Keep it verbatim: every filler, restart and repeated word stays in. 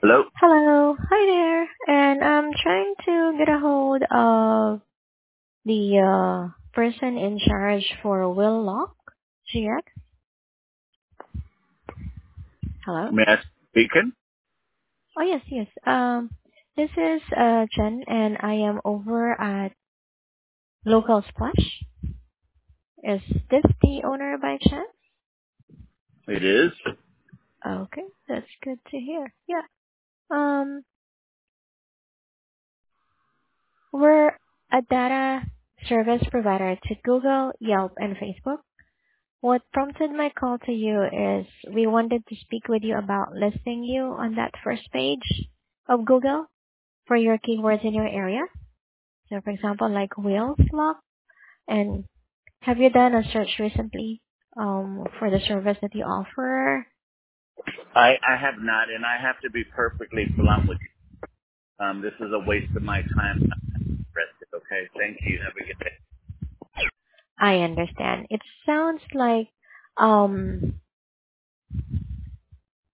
Hello? Hello, hi there, and I'm trying to get a hold of the uh, person in charge for Will Lock G X. Hello. May I speaking? Oh yes, yes. Um, this is uh Jen, and I am over at Local Splash. Is this the owner by chance? It is. Okay, that's good to hear. Yeah. Um, we're a data service provider to Google, Yelp, and Facebook. What prompted my call to you is we wanted to speak with you about listing you on that first page of Google for your keywords in your area. So for example, like wheels lock. And have you done a search recently um, for the service that you offer? I, I have not, and I have to be perfectly blunt with you. Um, this is a waste of my time. I'm interested, okay? Thank you. Have a good day. I understand. It sounds like um,